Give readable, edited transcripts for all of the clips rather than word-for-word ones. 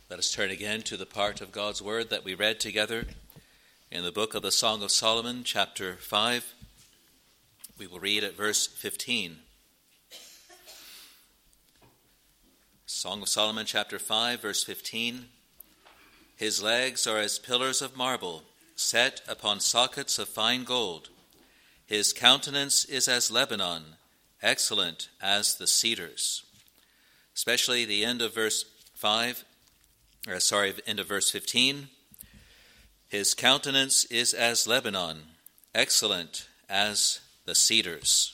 Let us turn again to the part of God's Word that we read together in the book of the Song of Solomon, chapter 5. We will read at verse 15. Song of Solomon, chapter 5, verse 15. His legs are as pillars of marble, set upon sockets of fine gold. His countenance is as Lebanon, excellent as the cedars. Especially the end of verse 15. His countenance is as Lebanon, excellent as the cedars.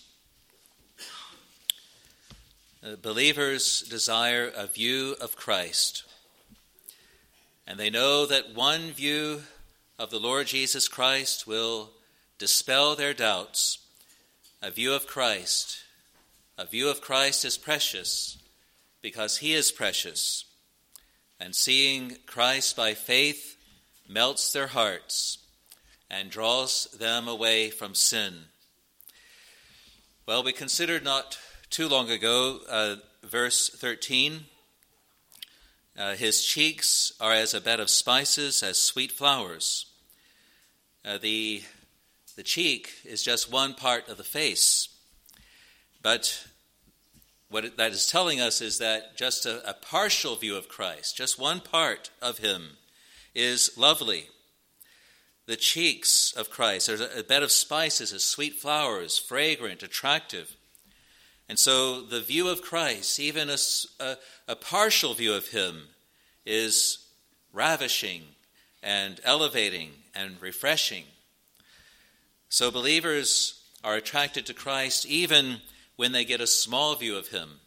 Believers desire a view of Christ, and they know that one view of the Lord Jesus Christ will dispel their doubts. A view of Christ is precious because he is precious. And seeing Christ by faith melts their hearts and draws them away from sin. Well, we considered not too long ago verse 13. His cheeks are as a bed of spices, as sweet flowers. The cheek is just one part of the face, but what that is telling us is that just a partial view of Christ, just one part of him, is lovely. The cheeks of Christ are a bed of spices, as sweet flowers, fragrant, attractive. And so the view of Christ, even a partial view of him, is ravishing and elevating and refreshing. So believers are attracted to Christ even when they get a small view of him.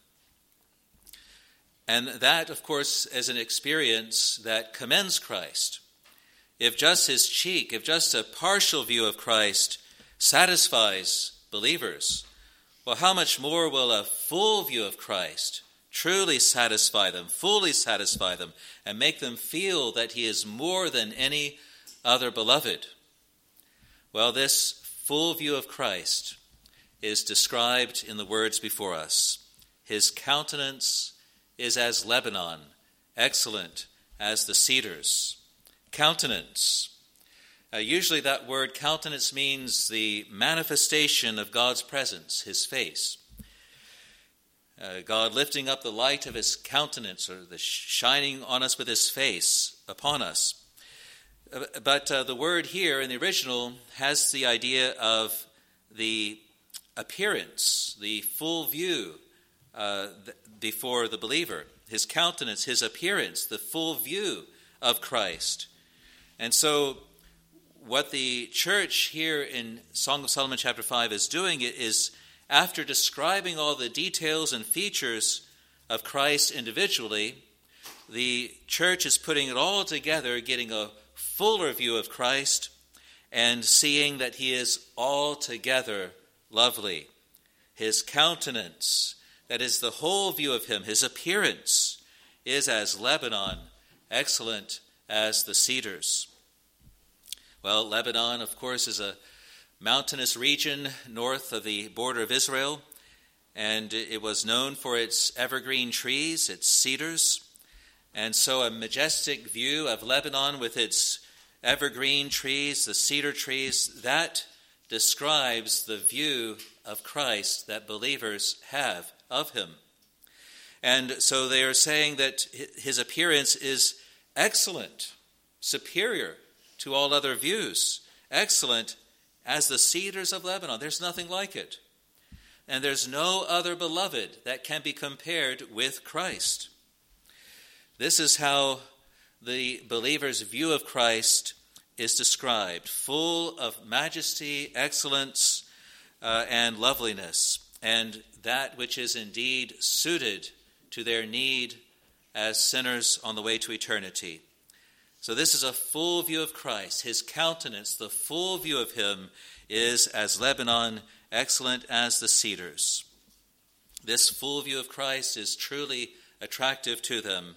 And that, of course, is an experience that commends Christ. If just his cheek, if just a partial view of Christ satisfies believers, well, how much more will a full view of Christ truly satisfy them, fully satisfy them, and make them feel that he is more than any other beloved? Well, this full view of Christ is described in the words before us. His countenance is as Lebanon, excellent as the cedars. Countenance. Usually that word countenance means the manifestation of God's presence, his face. God lifting up the light of his countenance, or the shining on us with his face upon us. But the word here in the original has the idea of the appearance, the full view before the believer. His countenance, his appearance, the full view of Christ. And so what the church here in Song of Solomon chapter 5 is doing is, after describing all the details and features of Christ individually, the church is putting it all together, getting a fuller view of Christ and seeing that he is altogether lovely. His countenance, that is the whole view of him, his appearance, is as Lebanon, excellent as the cedars. Well, Lebanon, of course, is a mountainous region north of the border of Israel, and it was known for its evergreen trees, its cedars. And so a majestic view of Lebanon with its evergreen trees, the cedar trees, that describes the view of Christ that believers have of him. And so they are saying that his appearance is excellent, superior to all other views, excellent as the cedars of Lebanon. There's nothing like it. And there's no other beloved that can be compared with Christ. This is how the believer's view of Christ is described, full of majesty, excellence, and loveliness, and that which is indeed suited to their need as sinners on the way to eternity. So this is a full view of Christ. His countenance, the full view of him, is as Lebanon, excellent as the cedars. This full view of Christ is truly attractive to them.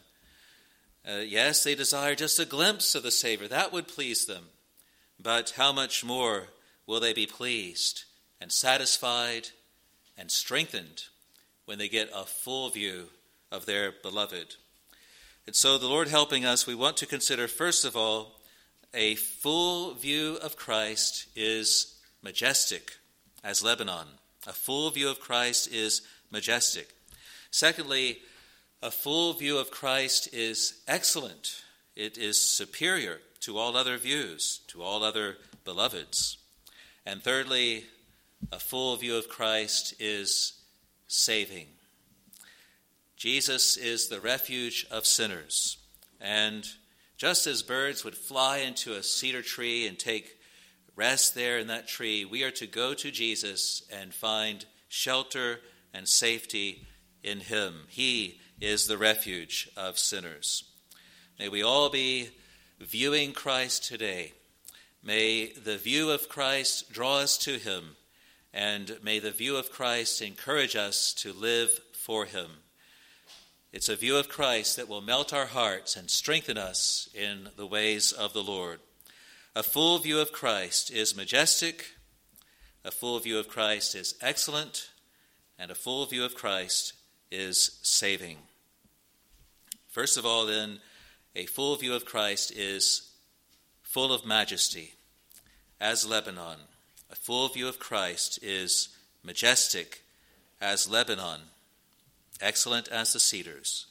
Yes, they desire just a glimpse of the Savior. That would please them. But how much more will they be pleased and satisfied and strengthened when they get a full view of their beloved? And so the Lord helping us, we want to consider, first of all, a full view of Christ is majestic as Lebanon. A full view of Christ is majestic. Secondly, a full view of Christ is excellent. It is superior to all other views, to all other beloveds. And thirdly, a full view of Christ is saving. Jesus is the refuge of sinners. And just as birds would fly into a cedar tree and take rest there in that tree, we are to go to Jesus and find shelter and safety in him. He is the refuge of sinners. May we all be viewing Christ today. May the view of Christ draw us to him, and may the view of Christ encourage us to live for him. It's a view of Christ that will melt our hearts and strengthen us in the ways of the Lord. A full view of Christ is majestic, a full view of Christ is excellent, and a full view of Christ is saving. First of all, then, a full view of Christ is full of majesty, as Lebanon. A full view of Christ is majestic, as Lebanon, excellent as the cedars.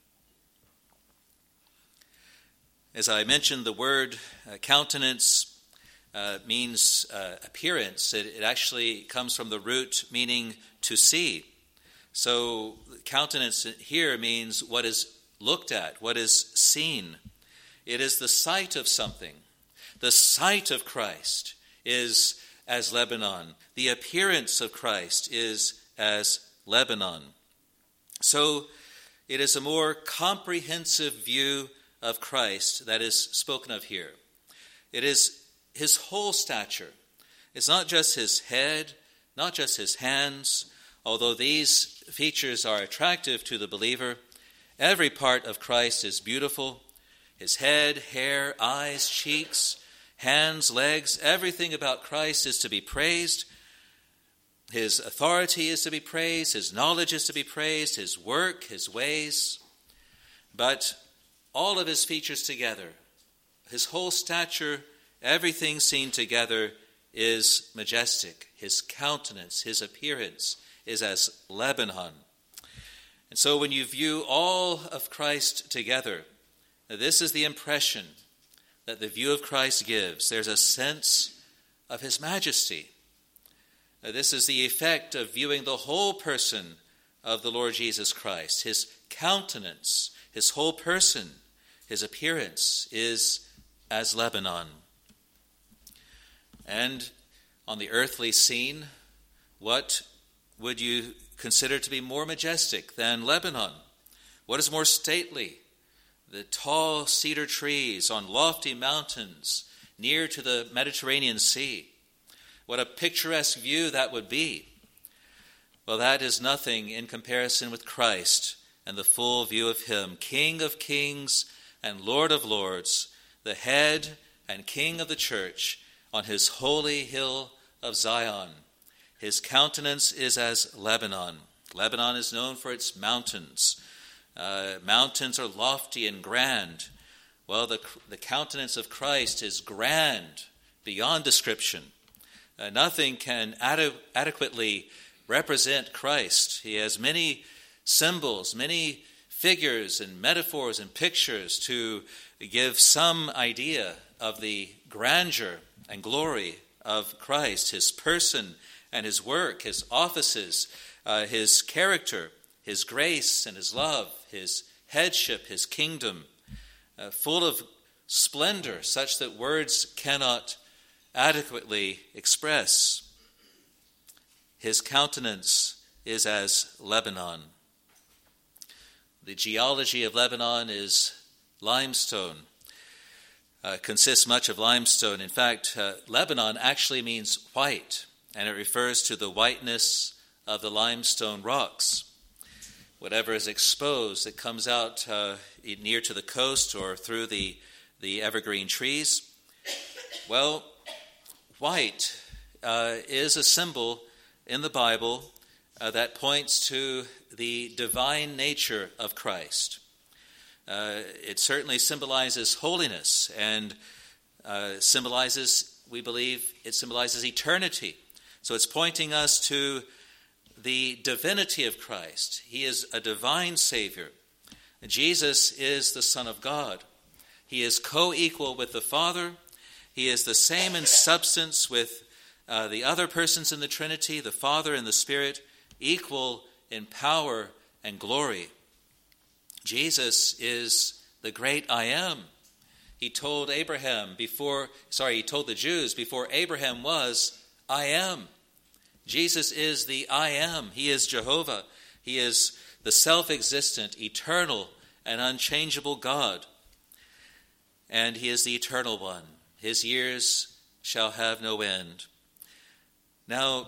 As I mentioned, the word countenance means appearance. It actually comes from the root meaning to see. So countenance here means what is looked at, what is seen. It is the sight of something. The sight of Christ is as Lebanon. The appearance of Christ is as Lebanon. So it is a more comprehensive view of Christ that is spoken of here. It is his whole stature. It's not just his head, not just his hands, although these features are attractive to the believer. Every part of Christ is beautiful. His head, hair, eyes, cheeks, hands, legs, everything about Christ is to be praised. His authority is to be praised. His knowledge is to be praised. His work, his ways. But all of his features together, his whole stature, everything seen together is majestic. His countenance, his appearance is as Lebanon. And so when you view all of Christ together, this is the impression that the view of Christ gives. There's a sense of his majesty. This is the effect of viewing the whole person of the Lord Jesus Christ. His countenance, his whole person, his appearance is as Lebanon. And on the earthly scene, what would you consider to be more majestic than Lebanon? What is more stately? The tall cedar trees on lofty mountains near to the Mediterranean Sea. What a picturesque view that would be. Well, that is nothing in comparison with Christ and the full view of him, King of kings and Lord of lords, the head and King of the church on his holy hill of Zion. His countenance is as Lebanon. Lebanon is known for its mountains. Mountains are lofty and grand. Well, the countenance of Christ is grand beyond description. Nothing can adequately represent Christ. He has many symbols, many figures and metaphors and pictures to give some idea of the grandeur and glory of Christ, his person and his work, his offices, his character, his grace and his love, his headship, his kingdom, full of splendor such that words cannot adequately express. His countenance is as Lebanon. The geology of Lebanon is limestone, consists much of limestone. In fact, Lebanon actually means white, and it refers to the whiteness of the limestone rocks. Whatever is exposed, it comes out near to the coast or through the evergreen trees. Well, white is a symbol in the Bible that points to the divine nature of Christ. It certainly symbolizes holiness and we believe, it symbolizes eternity. So it's pointing us to the divinity of Christ. He is a divine Savior. Jesus is the Son of God. He is co-equal with the Father. He is the same in substance with the other persons in the Trinity, the Father and the Spirit, equal in power and glory. Jesus is the great I Am. He told the Jews before Abraham was, I am. Jesus is the I Am. He is Jehovah. He is the self-existent, eternal, and unchangeable God. And he is the eternal one. His years shall have no end. Now,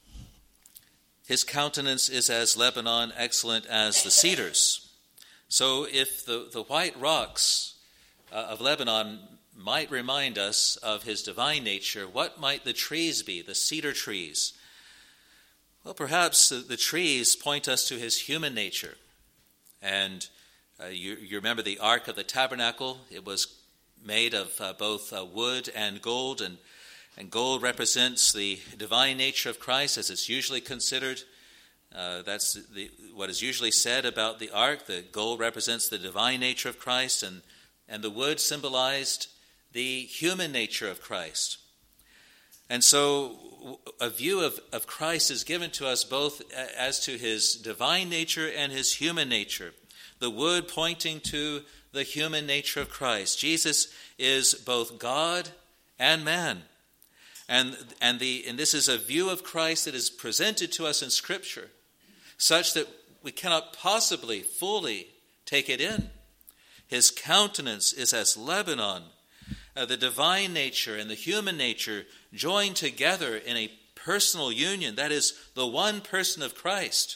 his countenance is as Lebanon, excellent as the cedars. So if the white rocks of Lebanon might remind us of his divine nature, what might the trees be, the cedar trees? Well, perhaps the trees point us to his human nature. And you remember the Ark of the Tabernacle. It was made of both wood and gold, and gold represents the divine nature of Christ as it's usually considered. That's what is usually said about the ark. The gold represents the divine nature of Christ, and the wood symbolized the human nature of Christ. And so a view of Christ is given to us both as to his divine nature and his human nature. The wood pointing to the human nature of Christ. Jesus is both God and man. And this is a view of Christ that is presented to us in Scripture, such that we cannot possibly fully take it in. His countenance is as Lebanon. The divine nature and the human nature joined together in a personal union. That is the one person of Christ.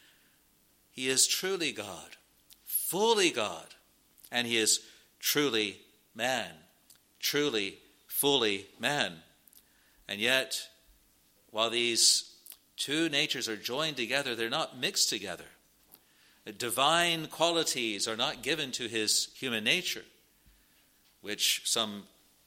He is truly God, fully God, and he is truly man, truly, fully man. And yet, while these two natures are joined together, they're not mixed together. Divine qualities are not given to his human nature, which some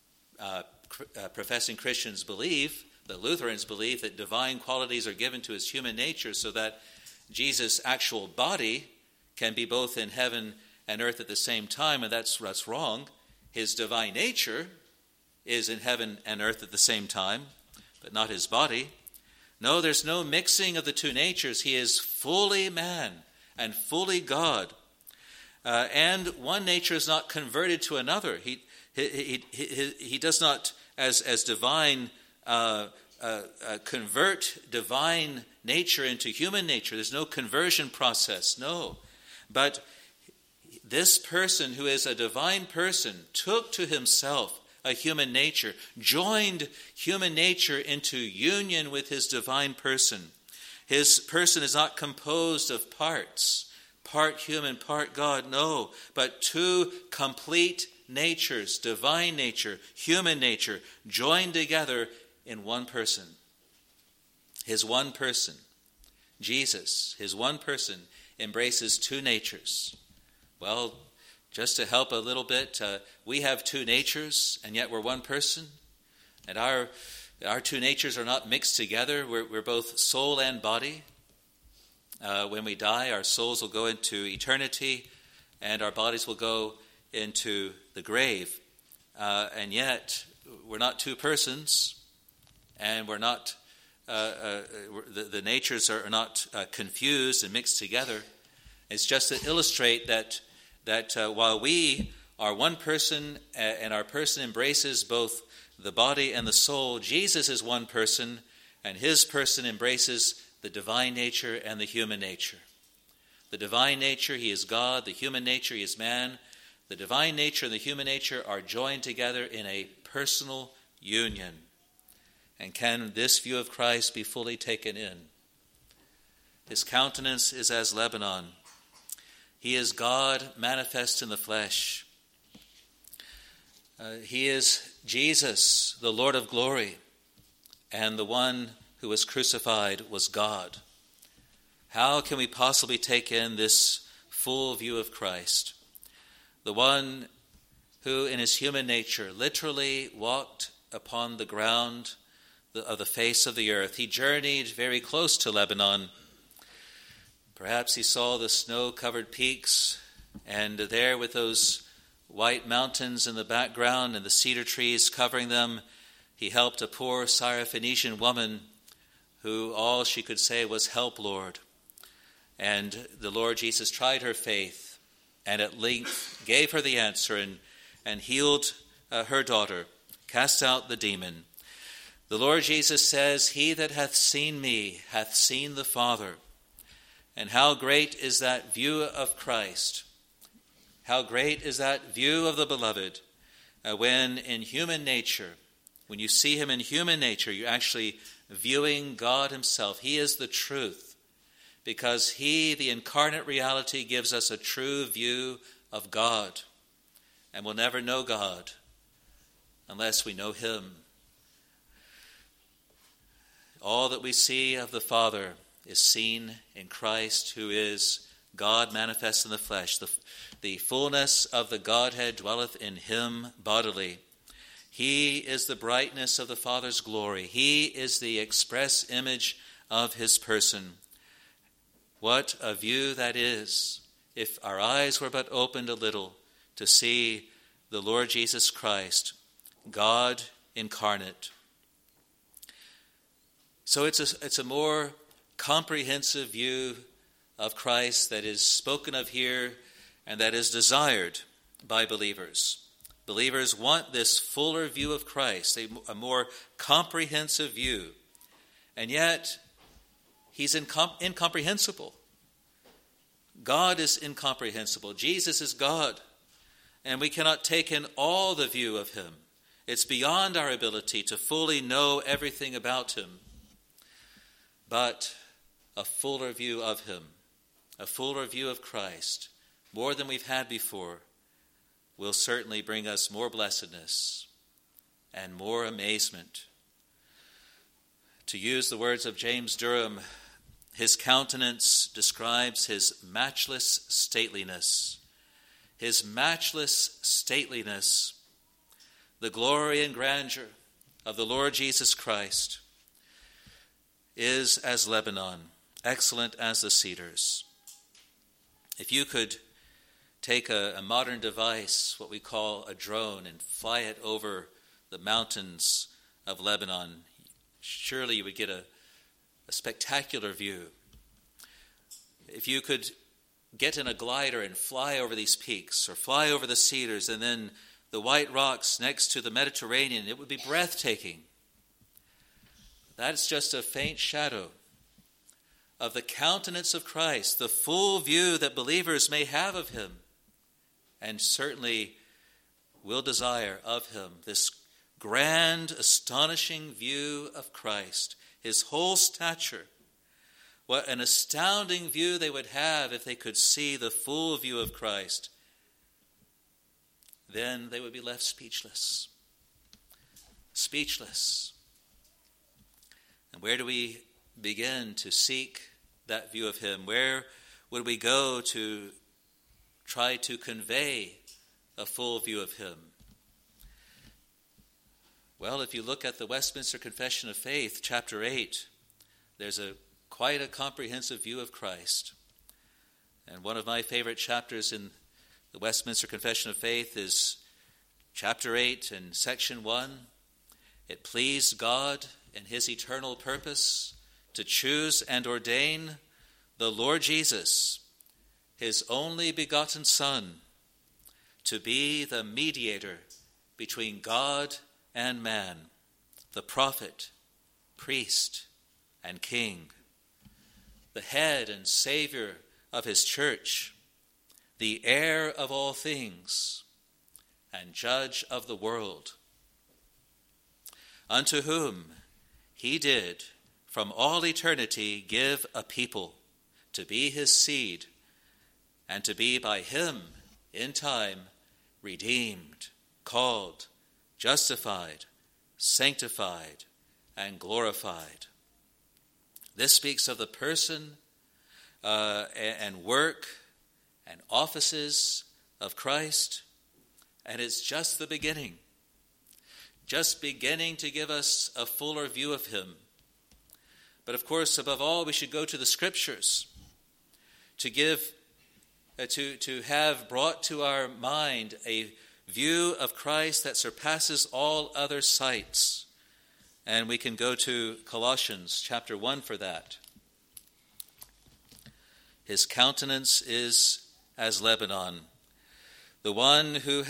professing Christians believe. The Lutherans believe that divine qualities are given to his human nature so that Jesus' actual body can be both in heaven and earth at the same time, and that's wrong. His divine nature is in heaven and earth at the same time, but not his body. No, there's no mixing of the two natures. He is fully man and fully God. And one nature is not converted to another. He does not, as divine, convert divine nature into human nature. There's no conversion process, no. But this person who is a divine person took to himself a human nature, joined human nature into union with his divine person. His person is not composed of parts, part human, part God, no, but two complete natures, divine nature, human nature, joined together in one person. His one person, Jesus, his one person, embraces two natures. Well, just to help a little bit, we have two natures, and yet we're one person. And our two natures are not mixed together. We're both soul and body. When we die, our souls will go into eternity, and our bodies will go into the grave. And yet, we're not two persons, and we're not. The natures are not confused and mixed together. It's just to illustrate that while we are one person and our person embraces both the body and the soul, Jesus is one person and his person embraces the divine nature and the human nature. The divine nature, he is God. The human nature, he is man. The divine nature and the human nature are joined together in a personal union. And can this view of Christ be fully taken in? His countenance is as Lebanon. He is God manifest in the flesh. He is Jesus, the Lord of glory, and the one who was crucified was God. How can we possibly take in this full view of Christ? the one who in his human nature literally walked upon the ground of the face of the earth. He journeyed very close to Lebanon. Perhaps he saw the snow-covered peaks, and there with those white mountains in the background and the cedar trees covering them, he helped a poor Syrophoenician woman who all she could say was, "Help, Lord." And the Lord Jesus tried her faith and at length gave her the answer and healed her daughter, cast out the demon. The Lord Jesus says, "He that hath seen me hath seen the Father." And how great is that view of Christ? How great is that view of the beloved when in human nature, when you see him in human nature, you're actually viewing God himself. He is the truth, because he, the incarnate reality, gives us a true view of God. And we'll never know God unless we know him. All that we see of the Father is seen in Christ, who is God manifest in the flesh. The fullness of the Godhead dwelleth in him bodily. He is the brightness of the Father's glory. He is the express image of his person. What a view that is, if our eyes were but opened a little to see the Lord Jesus Christ, God incarnate. So it's a more comprehensive view of Christ that is spoken of here and that is desired by believers. Believers want this fuller view of Christ, a more comprehensive view. And yet, he's incomprehensible. God is incomprehensible. Jesus is God, and we cannot take in all the view of him. It's beyond our ability to fully know everything about him. But a fuller view of him, a fuller view of Christ, more than we've had before, will certainly bring us more blessedness and more amazement. To use the words of James Durham, his countenance describes his matchless stateliness. His matchless stateliness, the glory and grandeur of the Lord Jesus Christ, is as Lebanon, excellent as the cedars. If you could take a modern device, what we call a drone, and fly it over the mountains of Lebanon, surely you would get a spectacular view. If you could get in a glider and fly over these peaks or fly over the cedars and then the white rocks next to the Mediterranean, it would be breathtaking. That's just a faint shadow of the countenance of Christ, the full view that believers may have of him, and certainly will desire of him, this grand, astonishing view of Christ, his whole stature. What an astounding view they would have if they could see the full view of Christ. Then they would be left speechless. Speechless. And where do we begin to seek that view of him? Where would we go to try to convey a full view of him? Well, if you look at the Westminster Confession of Faith, chapter 8, there's quite a comprehensive view of Christ. And one of my favorite chapters in the Westminster Confession of Faith is chapter 8 and section 1. It pleased God in his eternal purpose to choose and ordain the Lord Jesus, his only begotten Son, to be the mediator between God and man, the prophet, priest, and king, the head and Savior of his church, the heir of all things, and judge of the world, unto whom he did from all eternity give a people to be his seed, and to be by him in time redeemed, called, justified, sanctified, and glorified. This speaks of the person and work and offices of Christ, and it's just the beginning. Just beginning to give us a fuller view of him. But of course, above all, we should go to the Scriptures to have brought to our mind a view of Christ that surpasses all other sights. And we can go to Colossians chapter 1 for that. His countenance is as Lebanon, the one who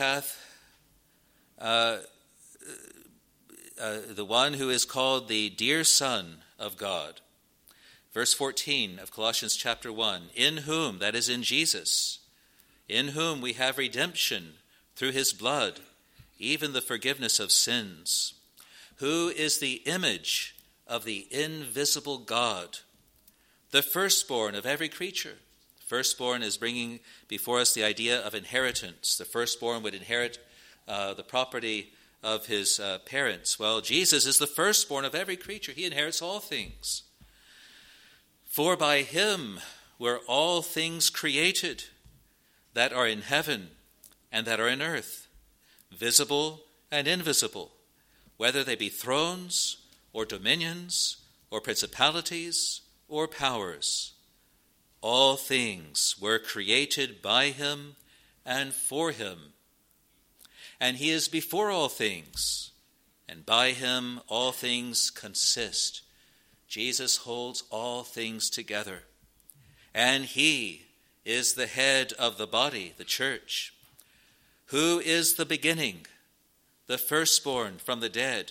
is called the dear Son of God. Verse 14 of Colossians chapter 1, in whom, that is in Jesus, in whom we have redemption through his blood, even the forgiveness of sins, who is the image of the invisible God, the firstborn of every creature. Firstborn is bringing before us the idea of inheritance. The firstborn would inherit the property of his parents. Well, Jesus is the firstborn of every creature. He inherits all things. For by him were all things created that are in heaven and that are in earth, visible and invisible, whether they be thrones or dominions or principalities or powers. All things were created by him and for him. And he is before all things, and by him all things consist. Jesus holds all things together. And he is the head of the body, the church, who is the beginning, the firstborn from the dead.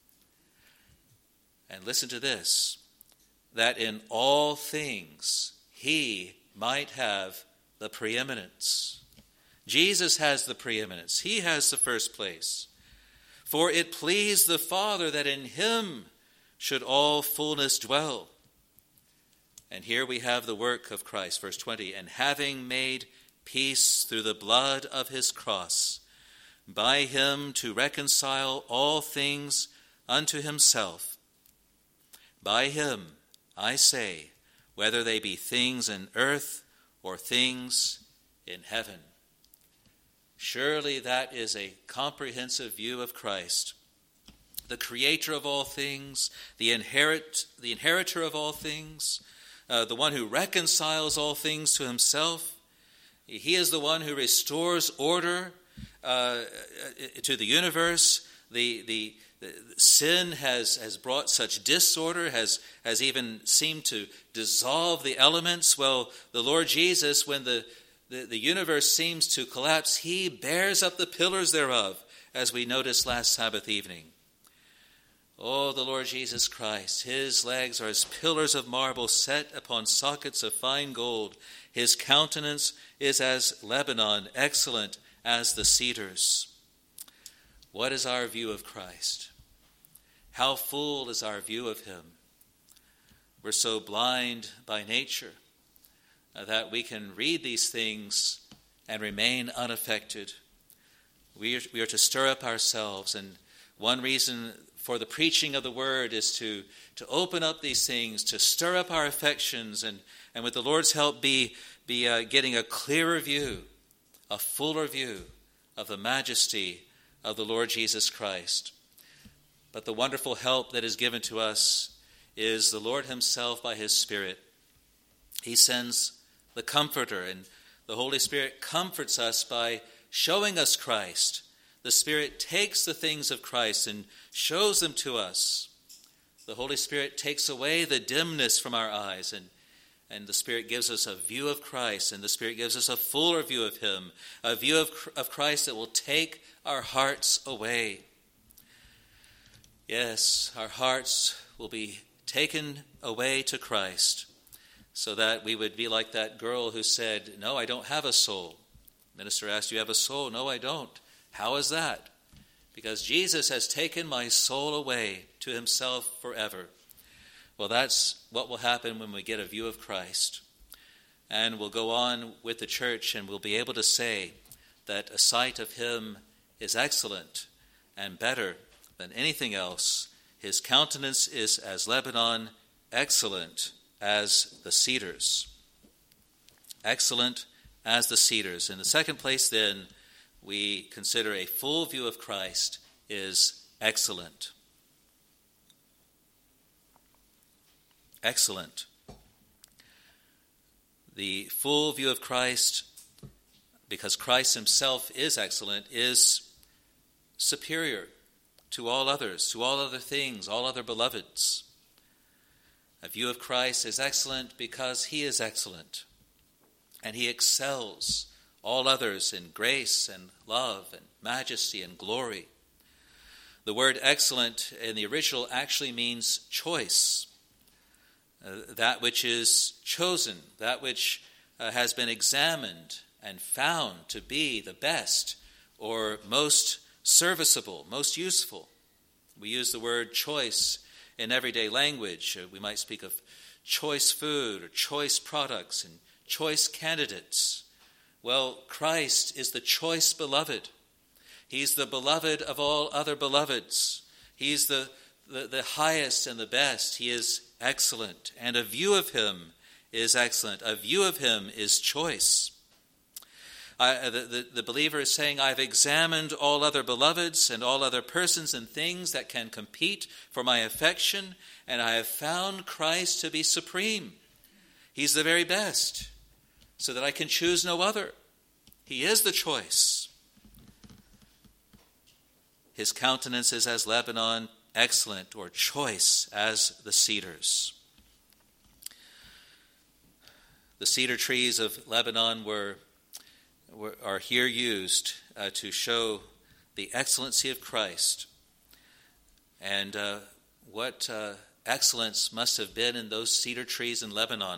And listen to this, that in all things he might have the preeminence. Jesus has the preeminence. He has the first place. For it pleased the Father that in him should all fullness dwell. And here we have the work of Christ, verse 20, and having made peace through the blood of his cross, by him to reconcile all things unto himself. By him, I say, whether they be things in earth or things in heaven. Surely that is a comprehensive view of Christ, the creator of all things, the inheritor of all things, the one who reconciles all things to himself. He is the one who restores order to the universe. The sin has brought such disorder, has even seemed to dissolve the elements. Well, the Lord Jesus, when the universe seems to collapse, he bears up the pillars thereof, as we noticed last Sabbath evening. Oh, the Lord Jesus Christ, his legs are as pillars of marble set upon sockets of fine gold. His countenance is as Lebanon, excellent as the cedars. What is our view of Christ? How full is our view of him? We're so blind by nature that we can read these things and remain unaffected. We are to stir up ourselves, and one reason for the preaching of the word is to open up these things, to stir up our affections, and with the Lord's help be getting a clearer view, a fuller view of the majesty of the Lord Jesus Christ. But the wonderful help that is given to us is the Lord himself by his Spirit. He sends the Comforter, and the Holy Spirit comforts us by showing us Christ. The Spirit takes the things of Christ and shows them to us. The Holy Spirit takes away the dimness from our eyes, and the Spirit gives us a view of Christ, and the Spirit gives us a fuller view of him, a view of Christ that will take our hearts away. Yes, our hearts will be taken away to Christ, so that we would be like that girl who said, "No, I don't have a soul." The minister asked, "You have a soul?" "No, I don't." "How is that?" "Because Jesus has taken my soul away to himself forever." Well, that's what will happen when we get a view of Christ. And we'll go on with the church, and we'll be able to say that a sight of him is excellent and better than anything else. His countenance is as Lebanon, excellent as the cedars. Excellent as the cedars. In the second place, then, we consider a full view of Christ is excellent. Excellent. The full view of Christ, because Christ himself is excellent, is superior to all others, to all other things, all other beloveds. A view of Christ is excellent because he is excellent, and he excels all others in grace and love and majesty and glory. The word excellent in the original actually means choice. That which is chosen, that which has been examined and found to be the best or most serviceable, most useful. We use the word choice in everyday language. We might speak of choice food or choice products and choice candidates. Well, Christ is the choice beloved. He's the beloved of all other beloveds. He's the highest and the best. He is excellent, and a view of him is excellent. A view of him is choice. The believer is saying, I've examined all other beloveds and all other persons and things that can compete for my affection, and I have found Christ to be supreme. He's the very best, so that I can choose no other. He is the choice. His countenance is as Lebanon, excellent or choice as the cedars. The cedar trees of Lebanon are here used to show the excellency of Christ, and what excellence must have been in those cedar trees in Lebanon.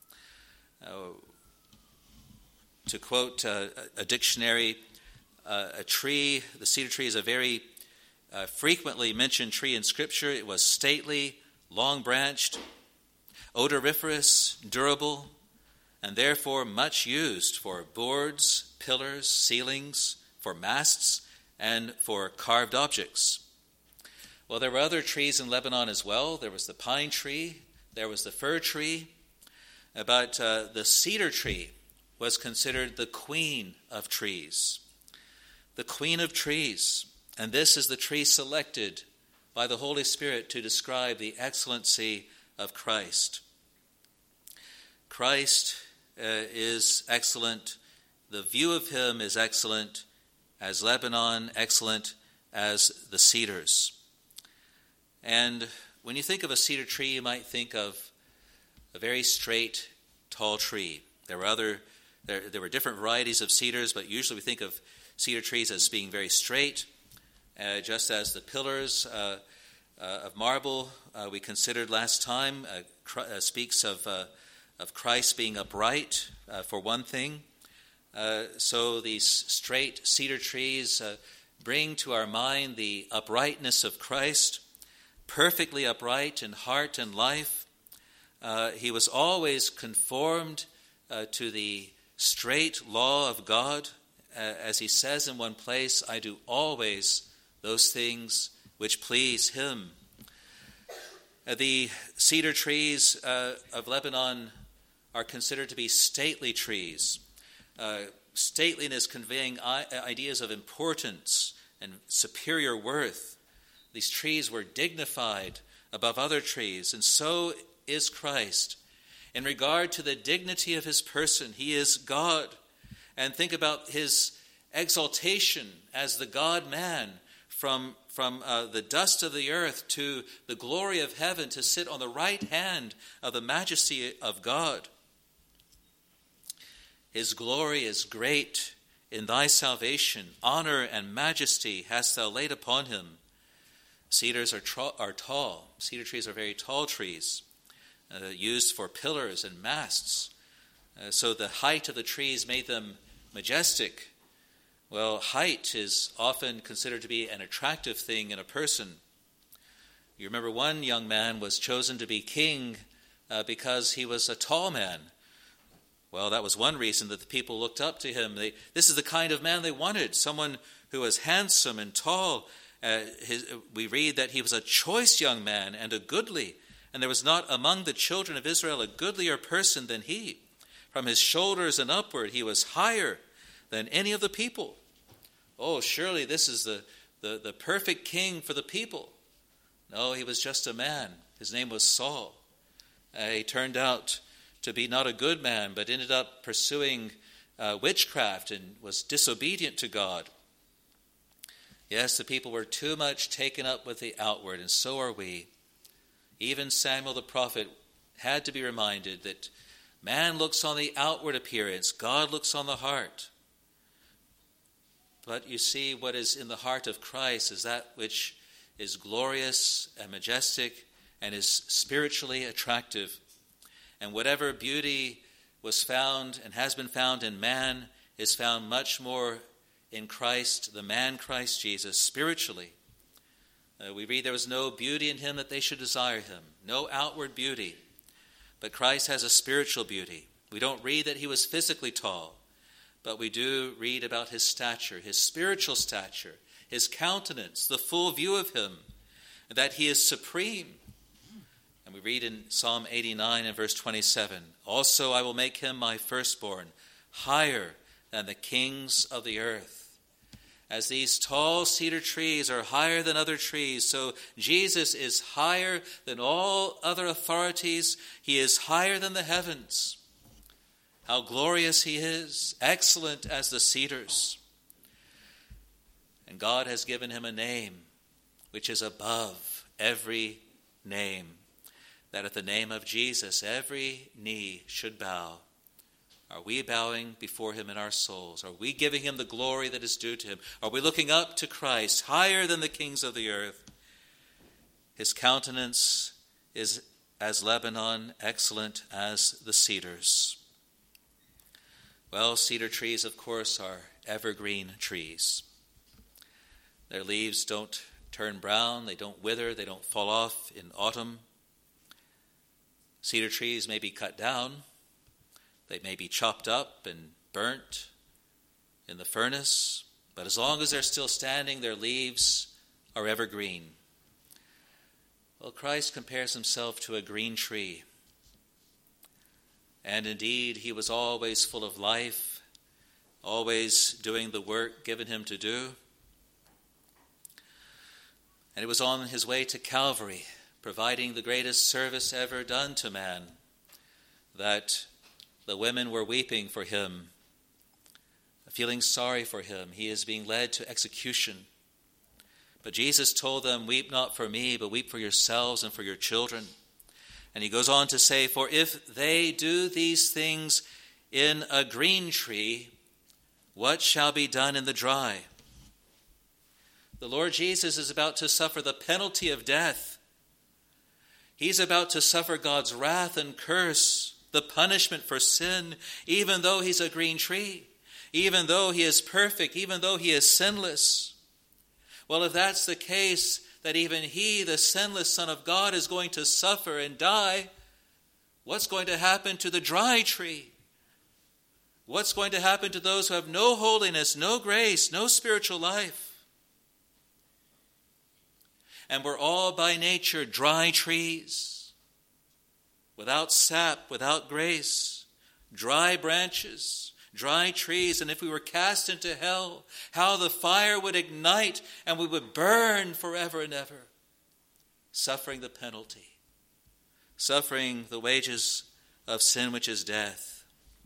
To quote a dictionary, the cedar tree is a very frequently mentioned tree in Scripture. It was stately, long-branched, odoriferous, durable, and therefore much used for boards, pillars, ceilings, for masts, and for carved objects. Well, there were other trees in Lebanon as well. There was the pine tree, there was the fir tree, but the cedar tree was considered the queen of trees. The queen of trees. And this is the tree selected by the Holy Spirit to describe the excellency of Christ. Christ is excellent. The view of him is excellent as Lebanon, excellent as the cedars. And when you think of a cedar tree, you might think of a very straight, tall tree. There were different varieties of cedars, but usually we think of cedar trees as being very straight, just as the pillars of marble we considered last time speaks of Christ being upright, for one thing. So these straight cedar trees bring to our mind the uprightness of Christ, perfectly upright in heart and life. He was always conformed to the straight law of God. As he says in one place, I do always those things which please him. The cedar trees of Lebanon are considered to be stately trees. Stateliness conveying ideas of importance and superior worth. These trees were dignified above other trees, and so is Christ. In regard to the dignity of his person, he is God. And think about his exaltation as the God-man from the dust of the earth to the glory of heaven, to sit on the right hand of the majesty of God. His glory is great in thy salvation. Honor and majesty hast thou laid upon him. Cedars are tall. Cedar trees are very tall trees, used for pillars and masts. So the height of the trees made them majestic. Well, height is often considered to be an attractive thing in a person. You remember one young man was chosen to be king because he was a tall man. Well, that was one reason that the people looked up to him. This is the kind of man they wanted, someone who was handsome and tall. We read that he was a choice young man and a goodly, and there was not among the children of Israel a goodlier person than he. From his shoulders and upward, he was higher than any of the people. Oh, surely this is the perfect king for the people. No, he was just a man. His name was Saul. He turned out to be not a good man, but ended up pursuing witchcraft and was disobedient to God. Yes, the people were too much taken up with the outward, and so are we. Even Samuel the prophet had to be reminded that man looks on the outward appearance, God looks on the heart. But you see, what is in the heart of Christ is that which is glorious and majestic and is spiritually attractive. And whatever beauty was found and has been found in man is found much more in Christ, the man Christ Jesus, spiritually. We read there was no beauty in him that they should desire him, no outward beauty. But Christ has a spiritual beauty. We don't read that he was physically tall, but we do read about his stature, his spiritual stature, his countenance, the full view of him, and that he is supreme. And we read in Psalm 89 and verse 27, also I will make him my firstborn, higher than the kings of the earth. As these tall cedar trees are higher than other trees, so Jesus is higher than all other authorities. He is higher than the heavens. How glorious he is, excellent as the cedars. And God has given him a name which is above every name, that at the name of Jesus every knee should bow. Are we bowing before him in our souls? Are we giving him the glory that is due to him? Are we looking up to Christ, higher than the kings of the earth? His countenance is as Lebanon, excellent as the cedars. Well, cedar trees, of course, are evergreen trees. Their leaves don't turn brown, they don't wither, they don't fall off in autumn. Cedar trees may be cut down. They may be chopped up and burnt in the furnace, but as long as they're still standing, their leaves are evergreen. Well, Christ compares himself to a green tree. And indeed, he was always full of life, always doing the work given him to do. And it was on his way to Calvary, providing the greatest service ever done to man, that the women were weeping for him, feeling sorry for him. He is being led to execution. But Jesus told them, weep not for me, but weep for yourselves and for your children. And he goes on to say, for if they do these things in a green tree, what shall be done in the dry? The Lord Jesus is about to suffer the penalty of death. He's about to suffer God's wrath and curse, the punishment for sin, even though he's a green tree, even though he is perfect, even though he is sinless. Well, if that's the case, that even he, the sinless Son of God, is going to suffer and die, what's going to happen to the dry tree? What's going to happen to those who have no holiness, no grace, no spiritual life? And we're all by nature dry trees, without sap, without grace, dry branches, dry trees. And if we were cast into hell, how the fire would ignite and we would burn forever and ever, suffering the penalty, suffering the wages of sin, which is death.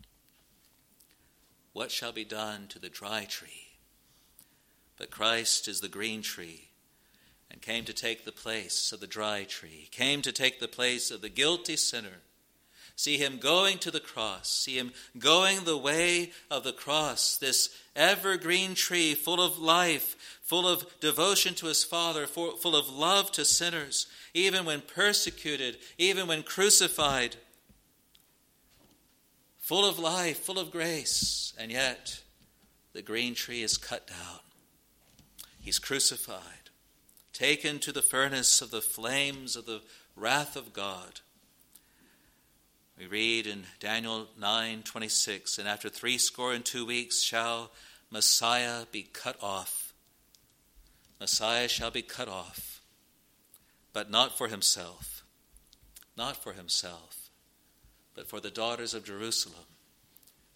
What shall be done to the dry tree? But Christ is the green tree, and came to take the place of the dry tree, came to take the place of the guilty sinner. See him going to the cross, see him going the way of the cross, this evergreen tree full of life, full of devotion to his Father, full of love to sinners, even when persecuted, even when crucified, full of life, full of grace, and yet the green tree is cut down. He's crucified, taken to the furnace of the flames of the wrath of God. We read in Daniel 9:26, and after 62 weeks shall Messiah be cut off. Messiah shall be cut off, but not for himself, but for the daughters of Jerusalem.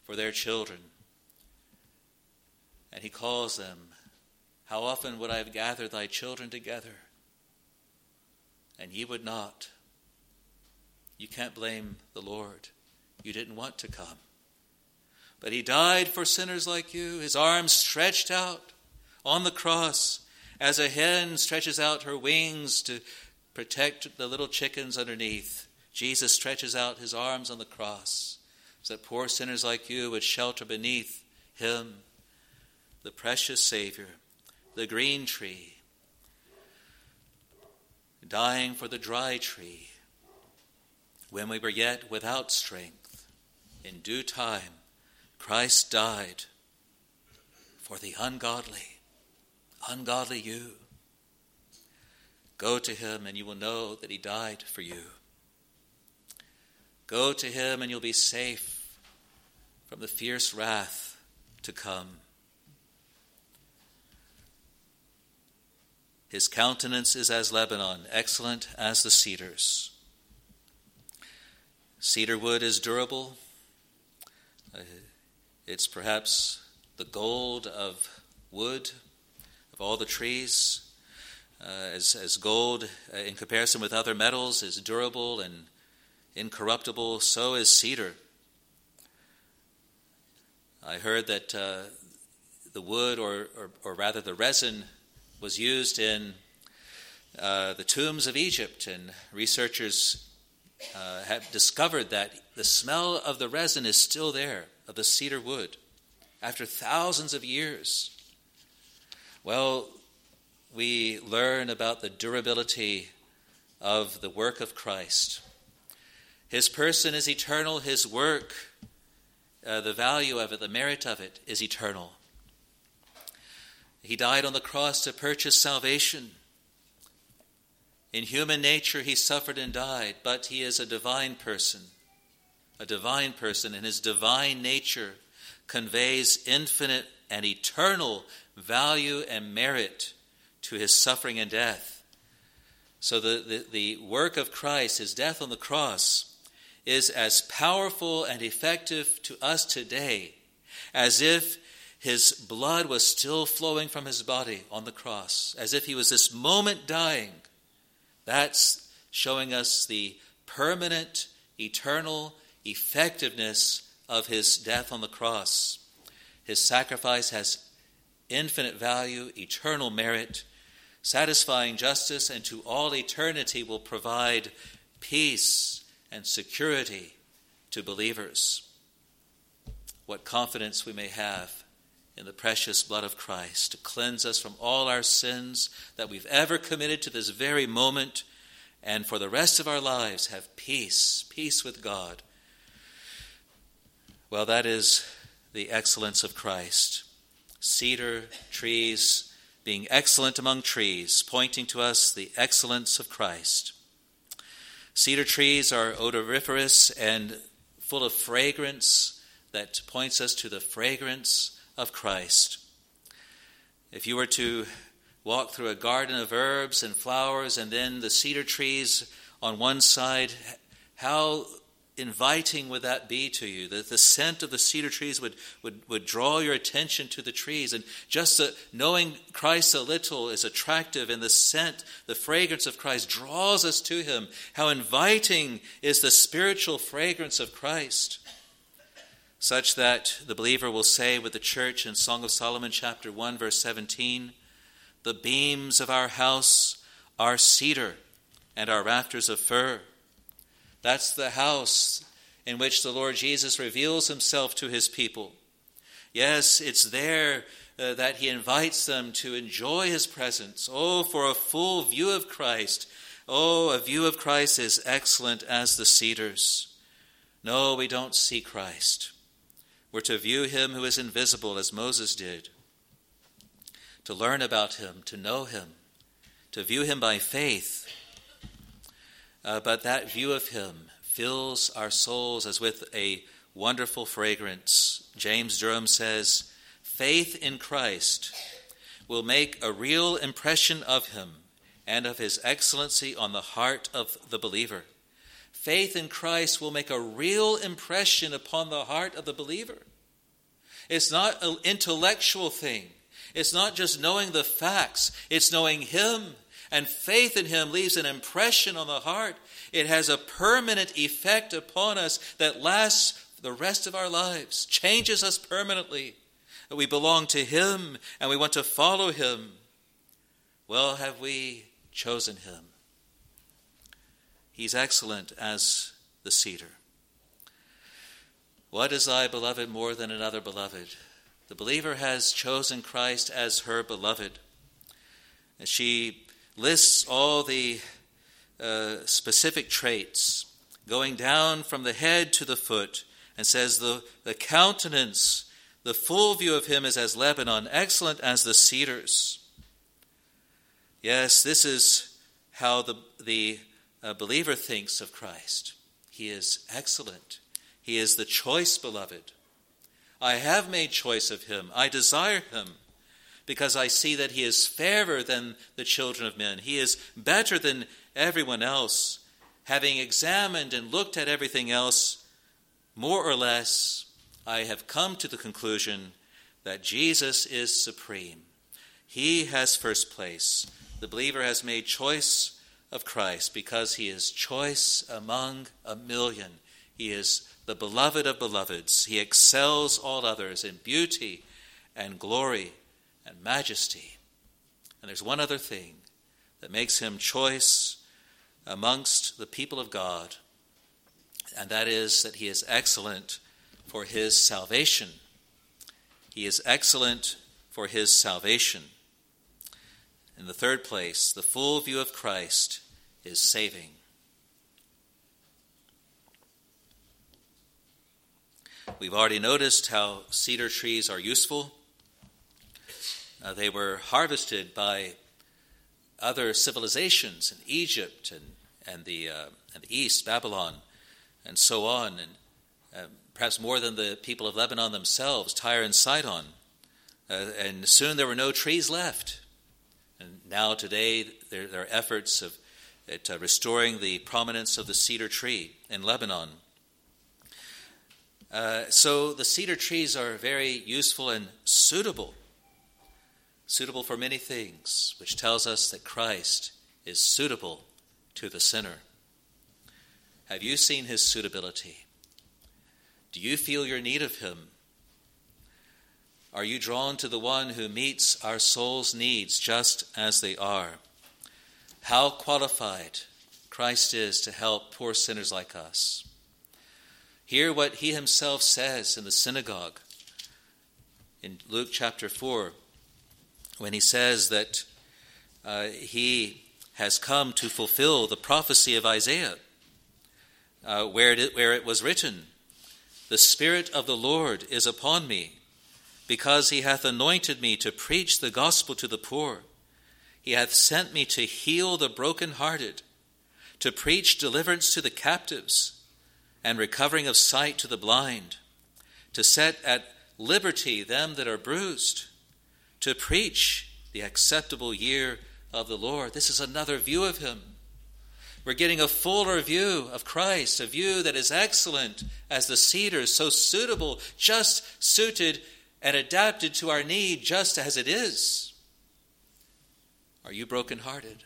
for their children. And he calls them, "How often would I have gathered thy children together, and ye would not." You can't blame the Lord. You didn't want to come. But he died for sinners like you, his arms stretched out on the cross as a hen stretches out her wings to protect the little chickens underneath. Jesus stretches out his arms on the cross so that poor sinners like you would shelter beneath him, the precious Savior, the green tree, dying for the dry tree. When we were yet without strength, in due time, Christ died for the ungodly you. Go to him and you will know that he died for you. Go to him and you'll be safe from the fierce wrath to come. His countenance is as Lebanon, excellent as the cedars. Cedar wood is durable. It's perhaps the gold of wood, of all the trees. As gold, in comparison with other metals, is durable and incorruptible, so is cedar. I heard that the wood, or rather the resin, was used in the tombs of Egypt, and researchers have discovered that the smell of the resin is still there, of the cedar wood, after thousands of years. Well, we learn about the durability of the work of Christ. His person is eternal, his work, the value of it, the merit of it, is eternal. He died on the cross to purchase salvation. In human nature, he suffered and died, but he is a divine person, and his divine nature conveys infinite and eternal value and merit to his suffering and death. So the work of Christ, his death on the cross, is as powerful and effective to us today as if his blood was still flowing from his body on the cross, as if he was this moment dying. That's showing us the permanent, eternal effectiveness of his death on the cross. His sacrifice has infinite value, eternal merit, satisfying justice, and to all eternity will provide peace and security to believers. What confidence we may have in the precious blood of Christ to cleanse us from all our sins that we've ever committed to this very moment, and for the rest of our lives have peace with God. Well, that is the excellence of Christ. Cedar trees being excellent among trees, pointing to us the excellence of Christ. Cedar trees are odoriferous and full of fragrance that points us to the fragrance of Christ. If you were to walk through a garden of herbs and flowers and then the cedar trees on one side, how inviting would that be to you? That the scent of the cedar trees would draw your attention to the trees. And just knowing Christ a little is attractive, and the scent, the fragrance of Christ draws us to him. How inviting is the spiritual fragrance of Christ, such that the believer will say with the church in Song of Solomon chapter 1 verse 17, "The beams of our house are cedar, and our rafters of fir." That's the house in which the Lord Jesus reveals himself to his people. Yes, it's there that he invites them to enjoy his presence. Oh, for a full view of Christ. Oh, a view of Christ is excellent as the cedars. No, we don't see Christ. We're to view him who is invisible, as Moses did. To learn about him, to know him, to view him by faith. But that view of him fills our souls as with a wonderful fragrance. James Durham says, "Faith in Christ will make a real impression of him and of his excellency on the heart of the believer." Faith in Christ will make a real impression upon the heart of the believer. It's not an intellectual thing. It's not just knowing the facts. It's knowing him. And faith in him leaves an impression on the heart. It has a permanent effect upon us that lasts the rest of our lives, changes us permanently. That we belong to him and we want to follow him. Well, have we chosen him? He's excellent as the cedar. What is thy beloved more than another beloved? The believer has chosen Christ as her beloved. And she lists all the specific traits, going down from the head to the foot, and says the countenance, the full view of him is as Lebanon, excellent as the cedars. Yes, this is how the believer thinks of Christ. He is excellent. He is the choice beloved. I have made choice of him. I desire him because I see that he is fairer than the children of men. He is better than everyone else. Having examined and looked at everything else, more or less, I have come to the conclusion that Jesus is supreme. He has first place. The believer has made choice of Christ because he is choice among a million. He is the beloved of beloveds. He excels all others in beauty and glory and majesty. And there's one other thing that makes him choice amongst the people of God, and that is that he is excellent for his salvation. He is excellent for his salvation. In the third place, the full view of Christ is saving. We've already noticed how cedar trees are useful. They were harvested by other civilizations in Egypt and the East, Babylon, and so on, and perhaps more than the people of Lebanon themselves, Tyre and Sidon. And soon there were no trees left. And now today there are efforts at restoring the prominence of the cedar tree in Lebanon. So the cedar trees are very useful and suitable for many things, which tells us that Christ is suitable to the sinner. Have you seen his suitability? Do you feel your need of him? Are you drawn to the one who meets our soul's needs just as they are? How qualified Christ is to help poor sinners like us. Hear what he himself says in the synagogue in Luke chapter 4, when he says that he has come to fulfill the prophecy of Isaiah, where it was written, "The Spirit of the Lord is upon me, because he hath anointed me to preach the gospel to the poor. He hath sent me to heal the brokenhearted, to preach deliverance to the captives, and recovering of sight to the blind, to set at liberty them that are bruised, to preach the acceptable year of the Lord." This is another view of him. We're getting a fuller view of Christ, a view that is excellent as the cedar, so suitable, just suited and adapted to our need just as it is. Are you brokenhearted?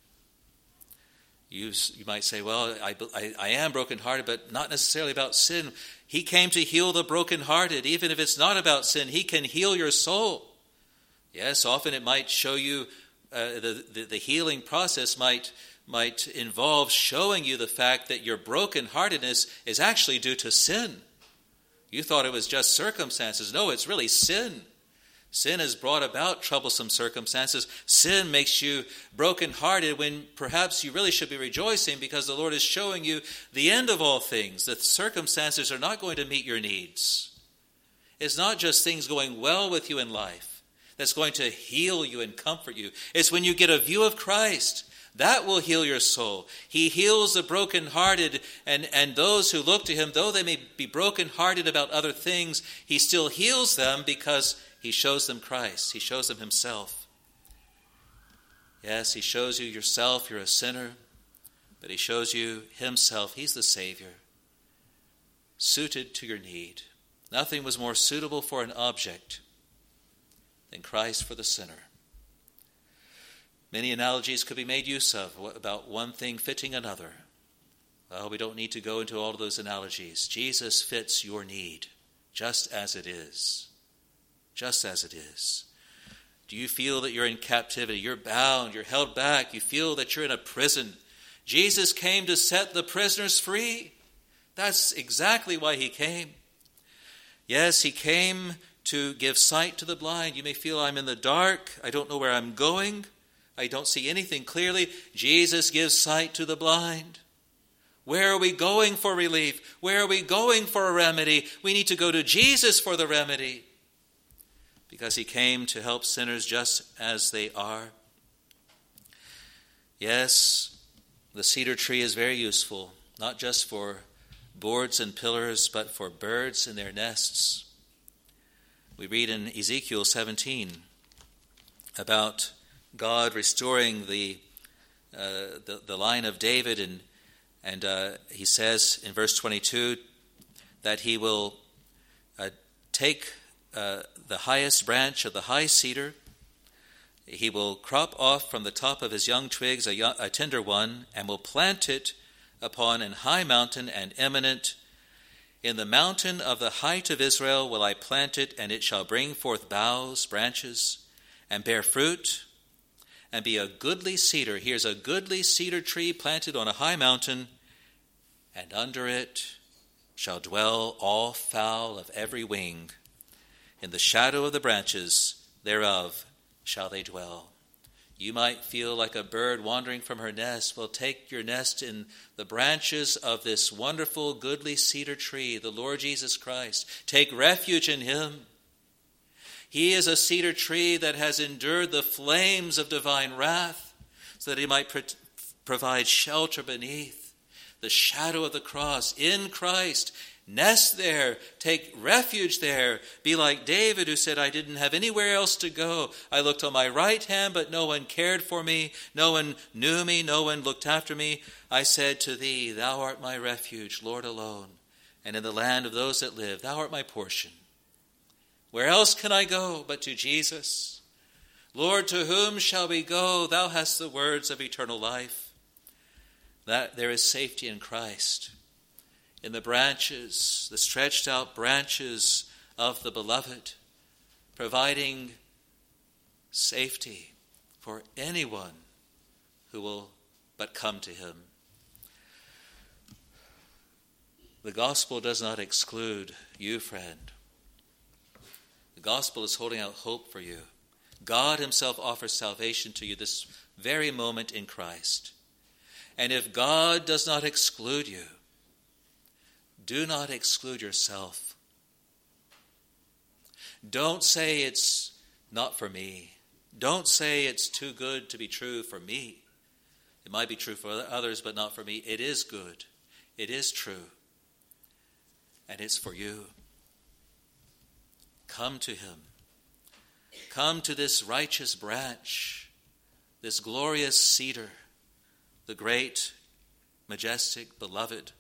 You might say, well, I am brokenhearted, but not necessarily about sin. He came to heal the brokenhearted. Even if it's not about sin, he can heal your soul. Yes, often it might show you, the healing process might involve showing you the fact that your brokenheartedness is actually due to sin. You thought it was just circumstances. No, it's really sin. Sin has brought about troublesome circumstances. Sin makes you brokenhearted when perhaps you really should be rejoicing because the Lord is showing you the end of all things. The circumstances are not going to meet your needs. It's not just things going well with you in life that's going to heal you and comfort you. It's when you get a view of Christ. That will heal your soul. He heals the brokenhearted, and those who look to him, though they may be brokenhearted about other things, he still heals them because he shows them Christ. He shows them himself. Yes, he shows you yourself. You're a sinner. But he shows you himself. He's the Savior, suited to your need. Nothing was more suitable for an object than Christ for the sinner. Many analogies could be made use of about one thing fitting another. Well, we don't need to go into all of those analogies. Jesus fits your need just as it is. Just as it is. Do you feel that you're in captivity? You're bound, you're held back. You feel that you're in a prison. Jesus came to set the prisoners free. That's exactly why he came. Yes, he came to give sight to the blind. You may feel I'm in the dark. I don't know where I'm going. I don't see anything clearly. Jesus gives sight to the blind. Where are we going for relief? Where are we going for a remedy? We need to go to Jesus for the remedy, because he came to help sinners just as they are. Yes, the cedar tree is very useful, not just for boards and pillars, but for birds in their nests. We read in Ezekiel 17 about God restoring the line of David, and he says in verse 22 that he will take the highest branch of the high cedar. He will crop off from the top of his young twigs a tender one, and will plant it upon an high mountain and eminent. In the mountain of the height of Israel will I plant it, and it shall bring forth boughs, branches, and bear fruit, and be a goodly cedar. Here's a goodly cedar tree planted on a high mountain, and under it shall dwell all fowl of every wing. In the shadow of the branches thereof shall they dwell. You might feel like a bird wandering from her nest. Well, take your nest in the branches of this wonderful, goodly cedar tree, the Lord Jesus Christ. Take refuge in him. He is a cedar tree that has endured the flames of divine wrath, so that he might provide shelter beneath the shadow of the cross in Christ. Nest there, take refuge there. Be like David, who said, I didn't have anywhere else to go. I looked on my right hand, but no one cared for me. No one knew me. No one looked after me. I said to thee, thou art my refuge, Lord alone. And in the land of those that live, thou art my portion. Where else can I go but to Jesus? Lord, to whom shall we go? Thou hast the words of eternal life. That there is safety in Christ. In the branches, the stretched out branches of the beloved, providing safety for anyone who will but come to him. The gospel does not exclude you, friend. The gospel is holding out hope for you. God himself offers salvation to you this very moment in Christ. And if God does not exclude you, do not exclude yourself. Don't say it's not for me. Don't say it's too good to be true for me. It might be true for others, but not for me. It is good. It is true. And it's for you. Come to him. Come to this righteous branch, this glorious cedar, the great, majestic, beloved.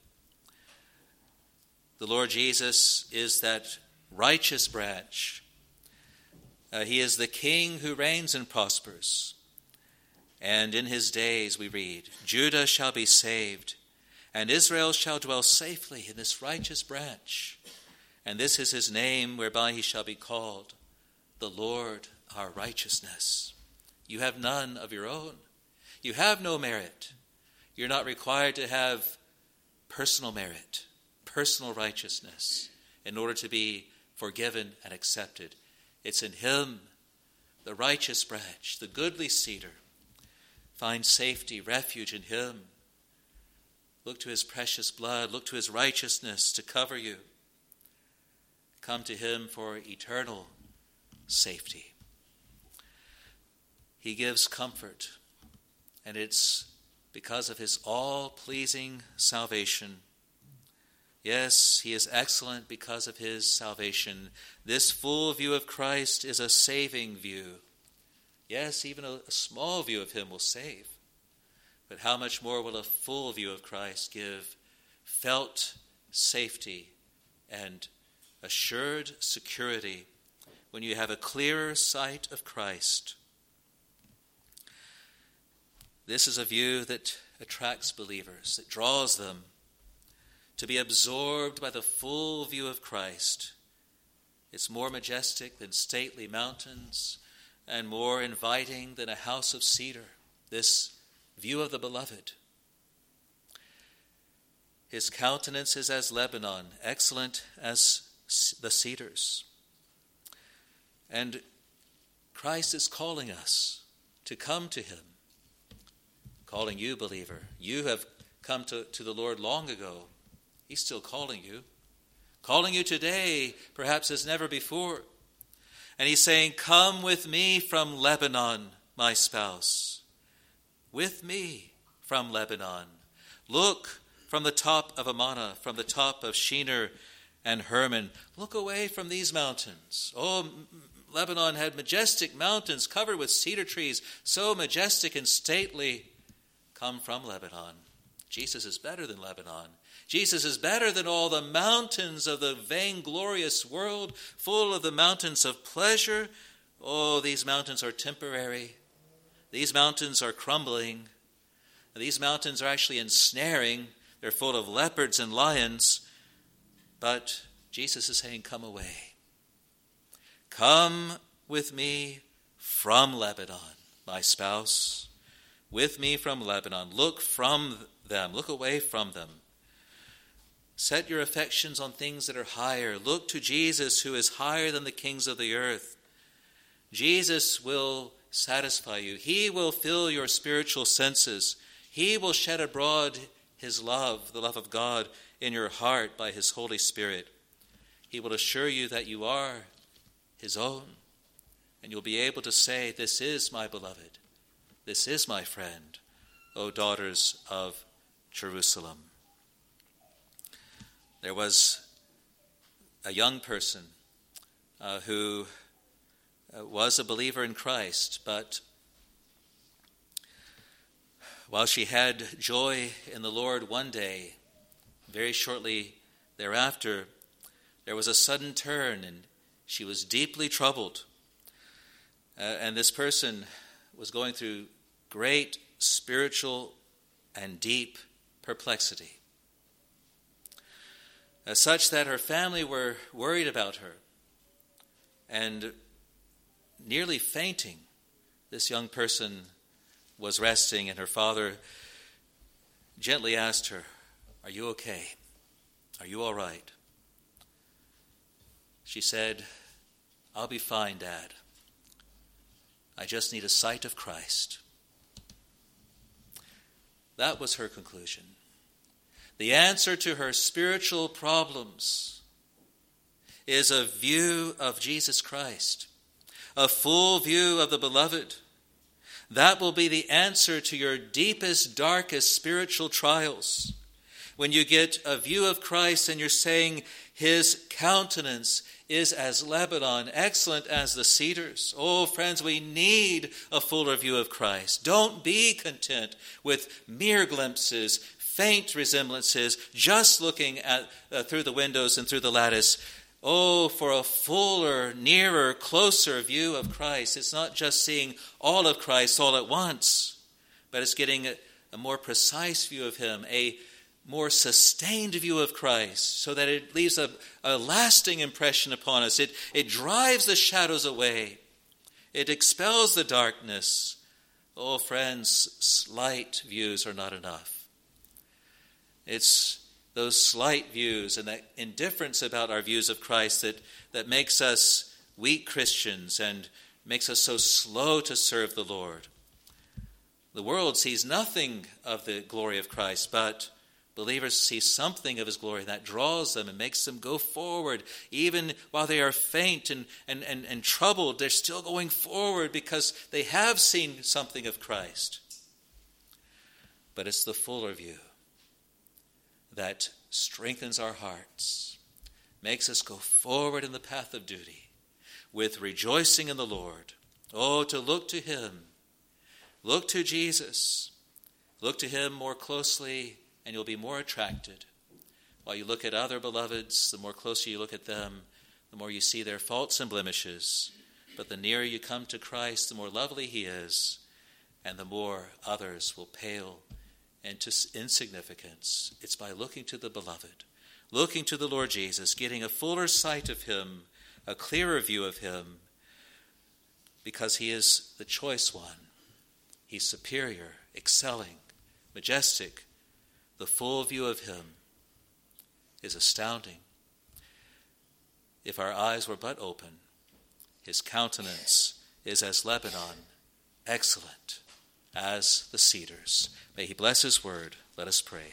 The Lord Jesus is that righteous branch. He is the King who reigns and prospers. And in his days, we read, Judah shall be saved, and Israel shall dwell safely in this righteous branch. And this is his name whereby he shall be called, the Lord our righteousness. You have none of your own. You have no merit. You're not required to have personal merit, personal righteousness, in order to be forgiven and accepted. It's in him, the righteous branch, the goodly cedar. Find safety, refuge in him. Look to his precious blood. Look to his righteousness to cover you. Come to him for eternal safety. He gives comfort, and it's because of his all-pleasing salvation. Yes, he is excellent because of his salvation. This full view of Christ is a saving view. Yes, even a small view of him will save. But how much more will a full view of Christ give felt safety and assured security when you have a clearer sight of Christ. This is a view that attracts believers, that draws them to be absorbed by the full view of Christ. It's more majestic than stately mountains and more inviting than a house of cedar, this view of the beloved. His countenance is as Lebanon, excellent as the cedars. And Christ is calling us to come to him, calling you, believer. You have come to the Lord long ago. He's still calling you today, perhaps as never before. And he's saying, come with me from Lebanon, my spouse. With me from Lebanon. Look from the top of Amana, from the top of Shinar and Hermon. Look away from these mountains. Oh, Lebanon had majestic mountains covered with cedar trees, so majestic and stately. Come from Lebanon. Jesus is better than Lebanon. Jesus is better than all the mountains of the vainglorious world, full of the mountains of pleasure. Oh, these mountains are temporary. These mountains are crumbling. These mountains are actually ensnaring. They're full of leopards and lions. But Jesus is saying, come away. Come with me from Lebanon, my spouse. With me from Lebanon. Look from them. Look away from them. Set your affections on things that are higher. Look to Jesus, who is higher than the kings of the earth. Jesus will satisfy you. He will fill your spiritual senses. He will shed abroad his love, the love of God, in your heart by his Holy Spirit. He will assure you that you are his own. And you'll be able to say, this is my beloved. This is my friend, O daughters of Jerusalem. There was a young person who was a believer in Christ, but while she had joy in the Lord one day, very shortly thereafter, there was a sudden turn and she was deeply troubled. And this person was going through great spiritual and deep perplexity, such that her family were worried about her. And nearly fainting, this young person was resting, and her father gently asked her, "Are you okay? Are you all right?" She said, "I'll be fine, Dad. I just need a sight of Christ." That was her conclusion. The answer to her spiritual problems is a view of Jesus Christ, a full view of the beloved. That will be the answer to your deepest, darkest spiritual trials. When you get a view of Christ and you're saying, his countenance is as Lebanon, excellent as the cedars. Oh, friends, we need a fuller view of Christ. Don't be content with mere glimpses, faint resemblances, just looking at through the windows and through the lattice. Oh, for a fuller, nearer, closer view of Christ. It's not just seeing all of Christ all at once, but it's getting a more precise view of him, a more sustained view of Christ, so that it leaves a lasting impression upon us. It drives the shadows away. It expels the darkness. Oh, friends, slight views are not enough. It's those slight views and that indifference about our views of Christ that makes us weak Christians and makes us so slow to serve the Lord. The world sees nothing of the glory of Christ, but believers see something of his glory that draws them and makes them go forward. Even while they are faint and troubled, they're still going forward because they have seen something of Christ. But it's the fuller view that strengthens our hearts, makes us go forward in the path of duty with rejoicing in the Lord. Oh, to look to him. Look to Jesus. Look to him more closely, and you'll be more attracted While you look at other beloveds, the more closely you look at them, the more you see their faults and blemishes. But the nearer you come to Christ, the more lovely he is, and the more others will pale into insignificance. It's by looking to the beloved, looking to the Lord Jesus, getting a fuller sight of him, a clearer view of him, because he is the choice one. He's superior, excelling, majestic. The full view of him is astounding. If our eyes were but open, his countenance is as Lebanon, excellent as the cedars. May he bless his word. Let us pray.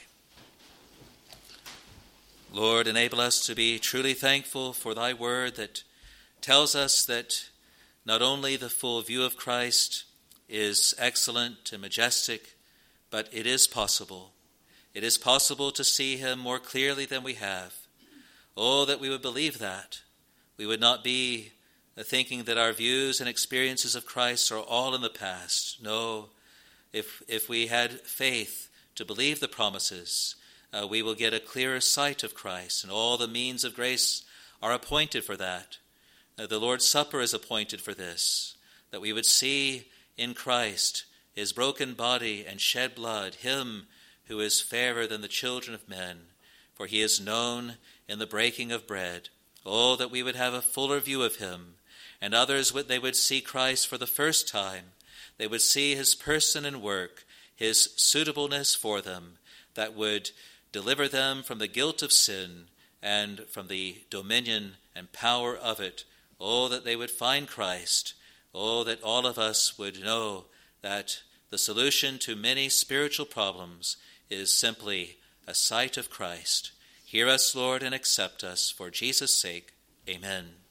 Lord, enable us to be truly thankful for thy word that tells us that not only the full view of Christ is excellent and majestic, but it is possible. It is possible to see him more clearly than we have. Oh, that we would believe that. We would not be thinking that our views and experiences of Christ are all in the past. No, if we had faith to believe the promises, we will get a clearer sight of Christ, and all the means of grace are appointed for that. The Lord's Supper is appointed for this, that we would see in Christ his broken body and shed blood, him who is fairer than the children of men, for he is known in the breaking of bread. Oh, that we would have a fuller view of him, and others they would see Christ for the first time. They would see his person and work, his suitableness for them, that would deliver them from the guilt of sin and from the dominion and power of it. Oh, that they would find Christ. Oh, that all of us would know that the solution to many spiritual problems is simply a sight of Christ. Hear us, Lord, and accept us for Jesus' sake. Amen.